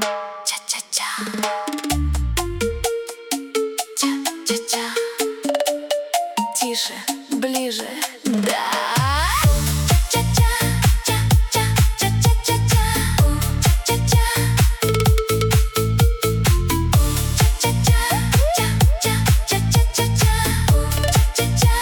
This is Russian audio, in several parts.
Ча-ча-ча. Ча-ча-ча. Тише, ближе, да. Ча-ча-ча, ча-ча, ча-ча-ча-ча. Ча-ча-ча. Ча-ча-ча, ча-ча, ча-ча-ча-ча. Ча-ча-ча.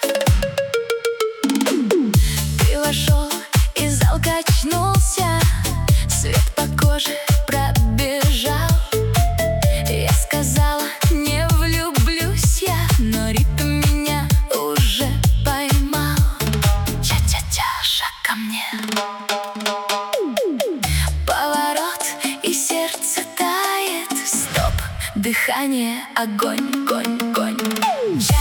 Ты вошел, и зал качнулся, свет по коже пробежал. Я сказала, не влюблюсь я, но ритм меня уже поймал. Ча-ча-ча, шаг ко мне. Поворот, и сердце тает. Стоп, дыхание, огонь, конь, конь.